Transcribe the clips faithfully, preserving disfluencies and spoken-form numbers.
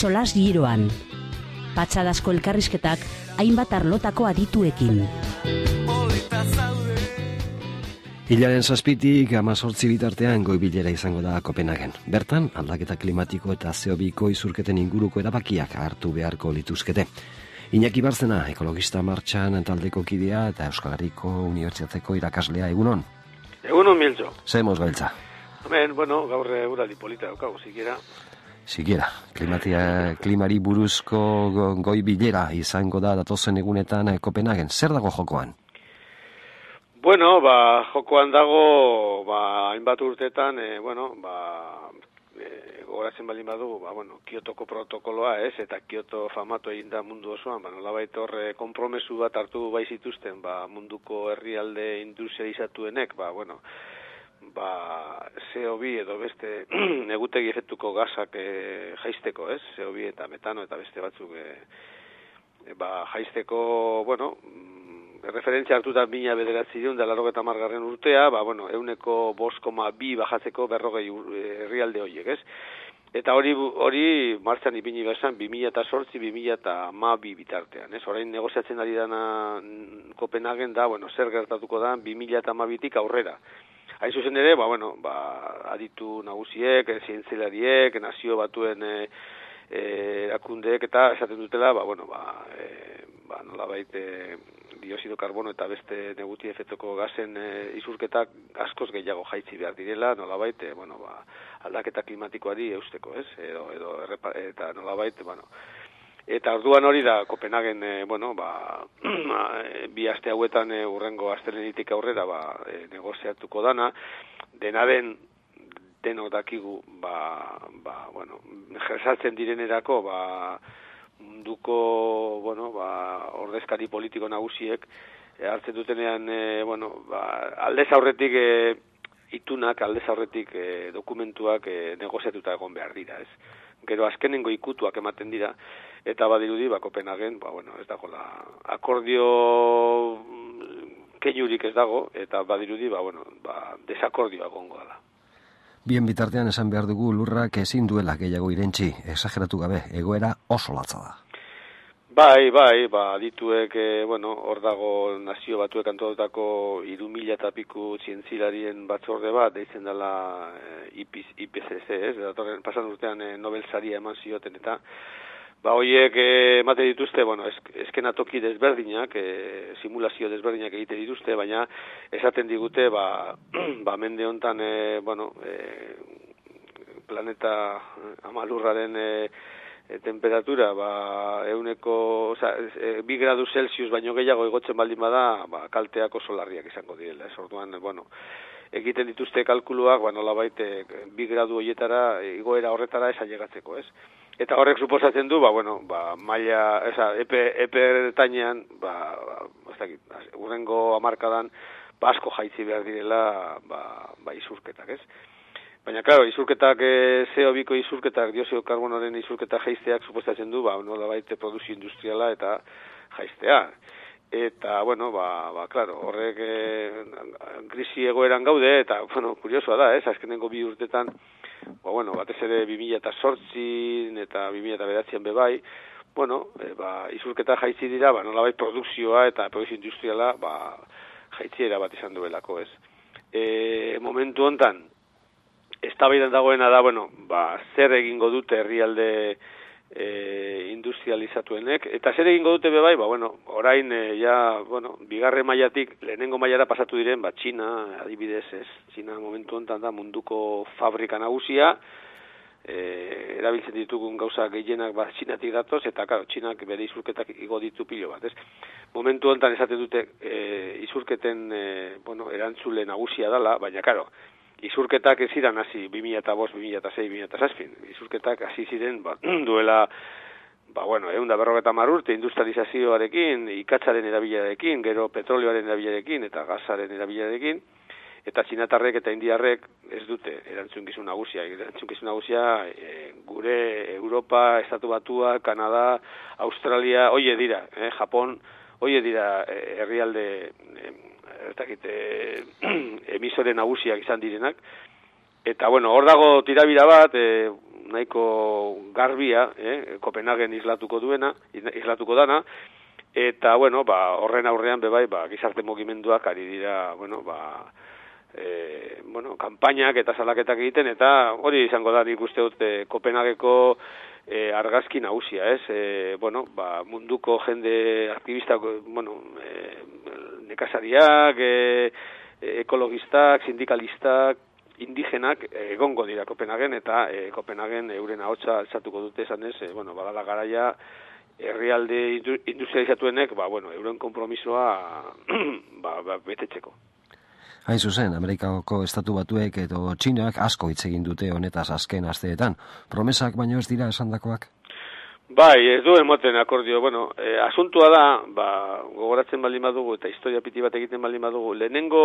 solas giroan. Patxadasko elkarrizketak hainbat arlotako adituekin. Hilaren zazpitik amazortzi bitartean goi bilera izango da Kopenhagen. Bertan, aldaketa klimatiko eta C O biko izurketen inguruko erabakiak hartu beharko lituzkete. Iñaki Barzena, ekologista martxan taldeko kidea eta Euskal Herriko Unibertsitateko irakaslea, egunon? Egunon, Miltxo. Zemoz gabiltza? Hemen, bueno, gaur euraldi polita daukagu, sikiera. Sikiera, klimatia, klimari buruzko goi bilera izango da datozen egunetan Kopenhagen. Zer dago jokoan? Bueno, ba, jokoan dago, ba, hainbat urteetan, e, bueno, ba, e, gogoratzen baldin badu, ba, bueno, Kiotoko protokoloa, ez, eta Kioto famatu egin da mundu osoan, ba, nolabait horre konpromesu bat hartu bai zituzten, ba, munduko herrialde industrializatuenek, ba, bueno, ba, C O bi edo beste egutegi efektuko gazak e, jaisteko, ez, C O bi eta metano eta beste batzuk, e, e, ba, jaisteko, bueno, referentzia hartuta mila bederatzi dion da larogeta margarren urtea, ba, bueno, euneko bost koma bi bajatzeko berrogei herrialde horiek, ez? Eta hori hori martxan ipini bezan bi mila zortzi bi mila hamabi bitartean, ez? Orain negoziatzen ari dana Kopenhagen da, bueno, zer gertatuko da bi mila hamabitik aurrera. Hain zuzen ere, ba, bueno, ba, aditu nagusiek, zientzialariek, nazio batuen e, e, erakundeek eta esaten dutela, ba, bueno, ba, e, ba, nolabait e, dioxido karbono eta beste neguti efektoko gazen e, izurketak askoz gehiago jaitsi behar direla, nolabait, e, bueno, ba, aldaketa klimatikoari eusteko, ez? Edo, edo errepa, eta nolabait, bueno, eta orduan hori da Kopenhagen, e, bueno, ba, bi aste hauetan e, urrengo astelenitik aurrera, ba, e, negoziatuko dana, dena den denok dakigu, ba, ba, bueno, jersaltzen direnerako, ba, munduko, bueno, ba, ordezkari politiko nagusiek e, hartzen dutenean, e, bueno, ba, aldez aurretik e, itunak, aldez aurretik e, dokumentuak e, negoziatuta egon behar dira, ez? Gero azkenengo ikutuak ematen dira, eta badirudi, ba, Kopenhagen, ba, bueno, ez dago la akordio keinurik ez dago, eta badirudi, ba, bueno, ba, desakordioa egongo dela. Bien bitartean esan behar dugu lurrak ezin duela gehiago irentsi, exageratu gabe, egoera oso latza da. Bai, bai, ba, dituek, e, bueno, hor dago nazio batuek antolatako hiru mila eta piku zientzilarien batzorde bat, deitzen dela e, I P C C, ez, datorren pasan urtean e, Nobel saria eman zioten, eta ba, horiek e, emate dituzte, bueno, eskenatoki desberdinak, e, simulazio desberdinak egite dituzte, baina esaten digute, ba, ba mende hontan, e, bueno, e, planeta amalurraren e, e, temperatura, ba, euneko, oza, e, bi gradu Celsius baino gehiago igotzen baldin bada, ba, kalteak oso larriak izango direla, ez orduan, bueno, egiten dituzte kalkuluak, ba, nolabait, bi gradu horietara, igoera horretara esan llegatzeko, ez? Eta horrek suposatzen du, ba, bueno, ba, maila, esa, epe, epe ertainean, ba, ba, ez dakit, urrengo hamarkadan, ba, asko jaitzi behar direla, ba, ba, izurketak, ez? Baina, klaro, izurketak, e, C O biko izurketak, dioxido karbonoren izurketak jaizteak suposatzen du, ba, nolabait produzio industriala eta jaiztea. Eta, bueno, ba, ba, klaro, horrek e, krisi egoeran gaude, eta, bueno, kuriosoa da, ez, azkenengo bi urtetan, ba, bueno, batez ere bi mila zortzi eta bi mila bederatzian bebai, bueno, e, ba, izurketa jaitzi dira, ba, nolabait produkzioa eta produkzio industriala, ba, jaitziera bat izan duelako, ez. E, momentu hontan, eztabaidan dagoena da, bueno, ba, zer egingo dute herrialde e, industrializatuenek, eta zer egingo dute bebai, ba, bueno, orain, e, ja, bueno, bigarren mailatik, lehenengo mailara pasatu diren, ba, Txina, adibidez, ez, Txina momentu hontan da munduko fabrika nagusia, e, erabiltzen ditugun gauza gehienak, ba, Txinatik datoz, eta, karo, Txinak bere izurketak igo ditu pilo bat, ez. Momentu hontan esaten dute, e, izurketen, e, bueno, erantzule nagusia dala, baina, karo, izurketak ez ziren hasi bi mila bost, bi mila sei, bi mila zazpi. Izurketak hasi ziren, ba, duela, ba, bueno, ehun eta berrogeita hamar urte industrializazioarekin, ikatzaren erabilarekin, gero petrolioaren erabilarekin eta gazaren erabilarekin, eta txinatarrek eta indiarrek ez dute erantzukizun nagusia. Erantzukizun nagusia e, gure Europa, Estatu Batua, Kanada, Australia, hoie dira, eh, Japon, hoie dira eh, herrialde eh, ertakite emisore nagusiak izan direnak. Eta, bueno, hor dago tirabira bat, e, nahiko garbia, eh, Kopenhagen islatuko duena, islatuko dana, eta, bueno, ba, horren aurrean bebai, ba, gizarte mugimenduak ari dira, bueno, ba, e, bueno, kanpainak eta salaketak egiten, eta hori izango da nik uste dut e, Kopenhageko e, argazki nagusia, ez? E, bueno, ba, munduko jende aktivista, bueno, e, nekazariak, e, ekologistak, sindikalistak, indigenak egongo dira Kopenhagen, eta e, Kopenhagen euren ahotsa altzatuko dute esanez, e, bueno, badala garaia herrialde industrializatuenek, ba, bueno, euren konpromisoa ba, ba, betetzeko. Hain zuzen, Amerikako estatu batuek edo Txinak asko hitz egin dute honetaz azken asteetan. Promesak baino ez dira esandakoak? Bai, ez du emoten akordio. Bueno, e, asuntua da, ba, gogoratzen baldin badugu eta historia piti bat egiten baldin badugu, lehenengo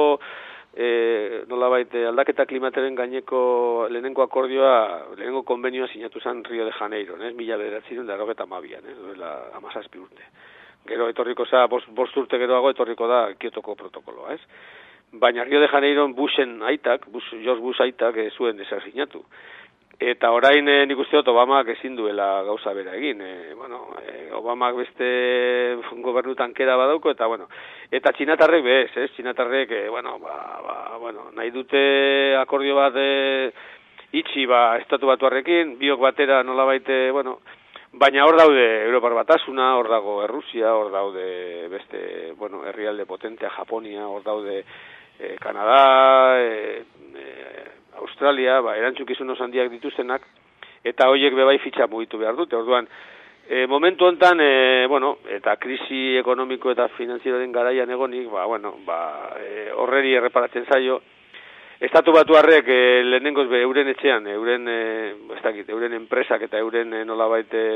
e, nolabait aldaketa klimateren gaineko lehenengo akordioa, lehenengo konbenioa sinatu zen Rio de Janeiro, ez? Mila bederatziehun eta laurogeita hamabian, ez? Duela hamazazpi urte. Gero etorriko za, bost, bost urte geroago etorriko da Kiotoko protokoloa, ez? Baina Rio de Janeiro Bushen aitak, Bush, George Bush aitak e, zuen ezer sinatu. Eta orain e, nik uste dut Obamak ezin duela gauza bera egin. E, bueno, e, Obamak beste gobernu tankera badauko, eta bueno, eta txinatarrek bez, ez? Txinatarrek, e, bueno, ba, ba, bueno, nahi dute akordio bat e, itxi, ba, estatu batuarrekin, biok batera nolabait, bueno, baina hor daude Europar Batasuna, hor dago Errusia, hor daude beste, bueno, herrialde potentea, Japonia, hor daude e, Kanada, e, e, Australia, ba, erantzukizun oso handiak dituztenak, eta horiek bebai fitxa mugitu behar dute. Orduan, e, momentu hontan, e, bueno, eta krisi ekonomiko eta finanzieroaren garaian egonik, ba, bueno, ba, e, horreri erreparatzen zaio, estatu batuarrek e, lehenengoz be euren etxean, euren, e, ez dakit, euren enpresak eta euren e, nolabait e,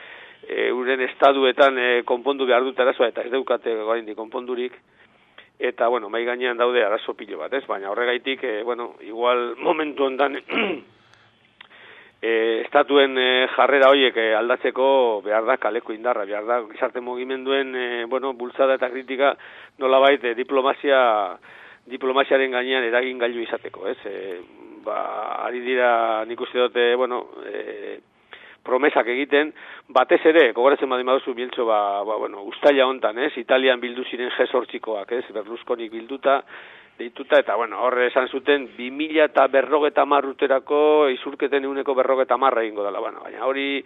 euren estaduetan e, konpondu behar dut arazoa, eta ez deukate oraindik konpondurik, eta, bueno, mai gainean daude arazo pilo bat, ez? Baina horregaitik, e, bueno, igual momentu hontan e, estatuen e, jarrera horiek e, aldatzeko behar da kaleko indarra, behar da gizarte mugimenduen, e, bueno, bultzada eta kritika nolabait e, diplomazia, diplomasiaren gainean eragin gailu izateko, ez? E, ba, ari dira nik uste dute, bueno, e, promesak egiten, batez ere, gogoratzen badin baduzu bieltxo, ba, ba, bueno, ustaila hontan, ez, Italian bildu ziren jesortzikoak, ez, Berlusconik bilduta, deituta, eta, bueno, horre esan zuten, bi mila eta berrogeta hamar urterako, izurketen eguneko berrogeta hamarra egingo dela, bueno, baina hori,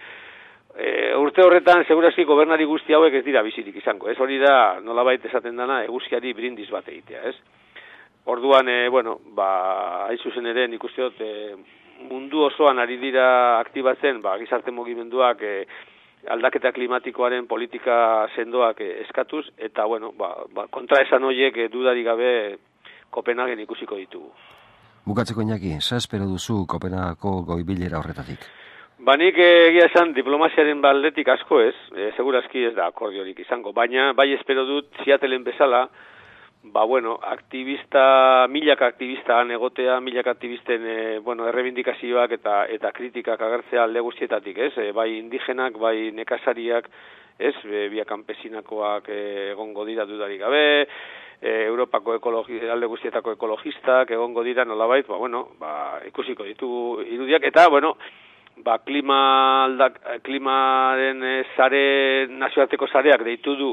e, urte horretan, segurazki gobernari guzti hauek ez dira bizirik izango, ez, hori da, nolabait esaten dana, eguzkiari brindis bat egitea, ez. Orduan, e, bueno, ba, hain zuzen ere, nik uste dut, e, mundu osoan ari dira aktibatzen, ba, gizarte mugimenduak e, aldaketa klimatikoaren politika sendoak e, eskatuz, eta, bueno, ba, ba, kontra esan horiek e, dudari gabe Kopenhagen ikusiko ditugu. Bukatzeko Iñaki, ze espero duzu Kopenhageko goibilera horretatik? Ba, nik egia esan diplomaziaren baldetik asko ez, e, segurazki ez da akordiorik izango, baina bai espero dut Seattleen bezala, ba, bueno, aktivista, milak aktivista egotea, milak aktivisten, e, bueno, errebindikazioak eta eta kritikak agertzea alde guztietatik, ez? E, bai indigenak, bai nekazariak, ez? E, bia kanpesinakoak e, egongo dira dudarik gabe, e, Europako ekologi, alde guztietako ekologistak egongo dira nolabait, ba, bueno, ba, ikusiko ditugu irudiak, eta, bueno, ba, klima aldak, klimaren e, sare, nazioarteko sareak deitu du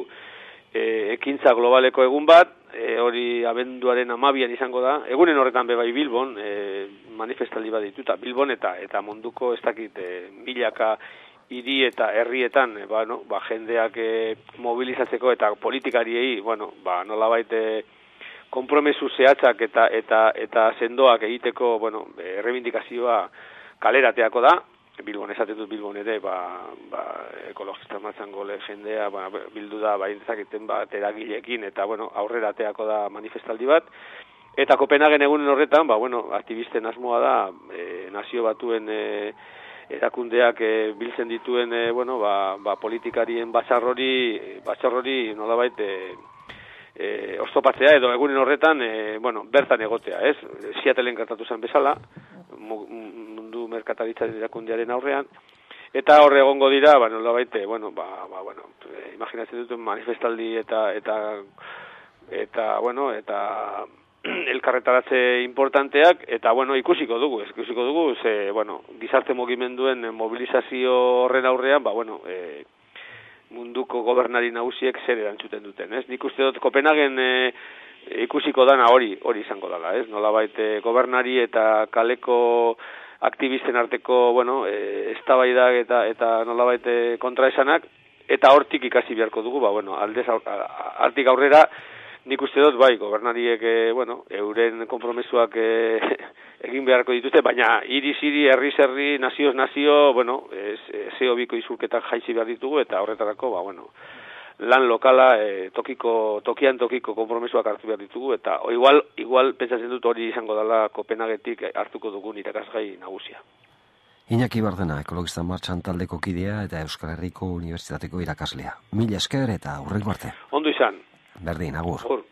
e, ekintza globaleko egun bat, E, hori abenduaren hamabian izango da, egunen horretan bebai Bilbon, e, manifestaldi bat dituta, Bilbon eta eta munduko ez dakit e, milaka hiri eta herrietan, e, ba, no, ba, jendeak e, mobilizatzeko eta politikariei, bueno, ba, nolabait e, konpromesu zehatzak eta eta eta sendoak egiteko, bueno, errebindikazioa kalerateako da. Bilbon esaten dut Bilbon ere, ba, ba, ekologista matzango jendea, ba, bildu da, ba, intzakiten bat eragilekin, eta, bueno, aurrera ateako da manifestaldi bat. Eta Kopenhagen egunen horretan, ba, bueno, aktivisten asmoa da, e, nazio batuen e, erakundeak e, biltzen dituen, e, bueno, ba, ba, politikarien batzarrori, batzarrori nolabait, e, e, oztopatzea, edo egunen horretan, e, bueno, bertan egotea, ez? Seattleen gertatu zen bezala, mundu merkataritzaren erakundearen aurrean, eta horre egongo dira, ba, nolabait, bueno, ba, ba, bueno, imaginatzen duten manifestaldi eta, eta, eta, bueno, eta elkarretaratze importanteak, eta, bueno, ikusiko dugu, ikusiko dugu, ze, bueno, gizarte mugimenduen mobilizazio horren aurrean, ba, bueno, e, munduko gobernari nagusiek zer erantzuten duten, ez? Nik uste dut Kopenhagen e, ikusiko dana hori, hori izango dela, ez? Nolabait e, gobernari eta kaleko aktivisten arteko, bueno, e, eztabaidak eta eta nolabait e, kontraesanak, eta hortik ikasi beharko dugu, ba, bueno, aldez hartik aurrera, nik uste dut, bai, gobernariek, e, bueno, euren konpromesuak e, egin beharko dituzte, baina hiri-hiri, herri-herri, nazioz nazio, bueno, ze hobiko izurketak jaitsi behar ditugu, eta horretarako, ba, bueno, lan lokala, e, tokiko, tokian tokiko konpromesuak hartu behar ditugu, eta o, igual, igual, pentsatzen dut hori izango dela Kopenhagetik hartuko dugun irakasgai nagusia. Iñaki Bardena, Ekologista Martxan taldeko kidea eta Euskal Herriko Unibertsitateko irakaslea. Mila esker eta hurrengo arte. Ondo izan. Berdin, agur. Agur.